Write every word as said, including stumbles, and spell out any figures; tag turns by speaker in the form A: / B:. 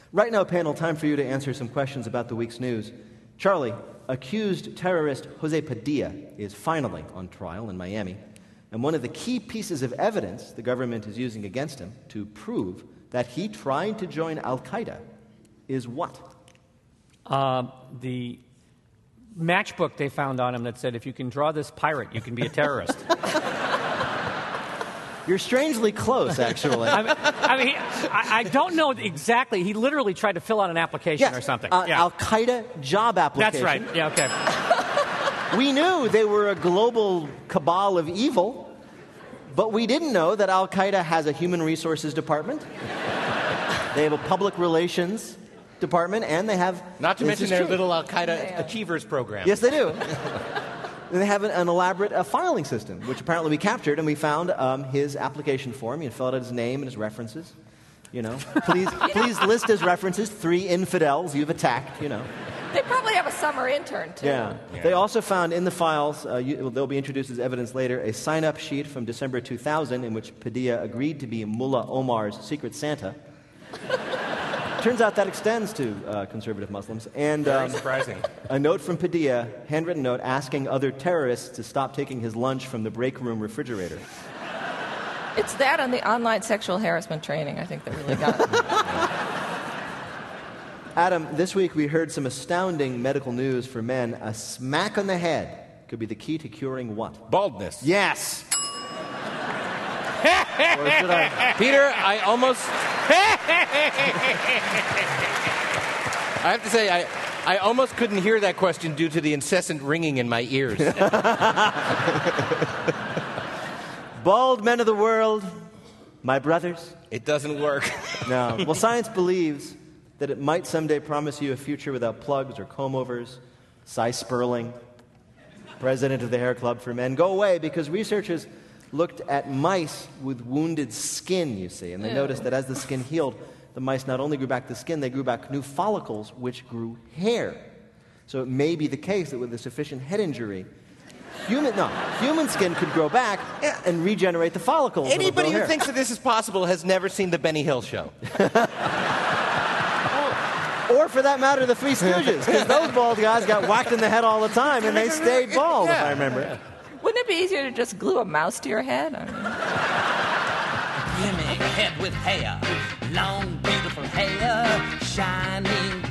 A: Right now, panel, time for you to answer some questions about the week's news. Charlie, accused terrorist Jose Padilla is finally on trial in Miami, and one of the key pieces of evidence the government is using against him to prove that he tried to join Al-Qaeda is what?
B: Uh, the matchbook they found on him that said, if you can draw this pirate, you can be a terrorist.
A: You're strangely close, actually.
B: I mean, I, mean he, I, I don't know exactly. He literally tried to fill out an application
A: yes,
B: or something.
A: Uh,
B: yeah.
A: Al-Qaeda job application.
B: That's right. Yeah, okay.
A: We knew they were a global cabal of evil, but we didn't know that Al-Qaeda has a human resources department. They have a public relations department, and they have...
C: Not to mention their
A: true.
C: little Al-Qaeda Achievers program.
A: Yes, they do. And they have an, an elaborate uh, filing system, which apparently we captured, and we found um, his application form. He had filled out his name and his references. You know, please, please list as references three infidels you've attacked. You know.
D: They probably have a summer intern too.
A: Yeah. yeah. They also found in the files, uh, you, they'll be introduced as evidence later, a sign-up sheet from December two thousand in which Padilla agreed to be Mullah Omar's secret Santa. Turns out that extends to uh, conservative Muslims. And
C: Very
A: um,
C: surprising.
A: A note from Padilla, handwritten note, asking other terrorists to stop taking his lunch from the break room refrigerator.
D: It's that and the online sexual harassment training, I think, that really got it.
A: Adam, this week we heard some astounding medical news for men. A smack on the head could be the key to curing what?
C: Baldness.
A: Yes. Or should I...
C: Peter, I almost... I have to say, I, I almost couldn't hear that question due to the incessant ringing in my ears.
A: Bald men of the world, my brothers.
C: It doesn't work.
A: No. Well, science believes that it might someday promise you a future without plugs or comb-overs. Cy Sperling, president of the Hair Club for Men. Go away, because researchers looked at mice with wounded skin, you see, and they
D: Ew.
A: noticed that as the skin healed, the mice not only grew back the skin, they grew back new follicles, which grew hair. So it may be the case that with a sufficient head injury, human no, human skin could grow back and regenerate the follicles.
C: Anybody who
A: hair.
C: thinks that this is possible has never seen the Benny Hill Show.
A: Or, for that matter, the Three Stooges, because those bald guys got whacked in the head all the time, and they stayed bald,
C: yeah.
A: if I remember.
D: Wouldn't it be easier to just glue a mouse to your head? I mean...
E: Gimme a head with hair, long, beautiful hair, shining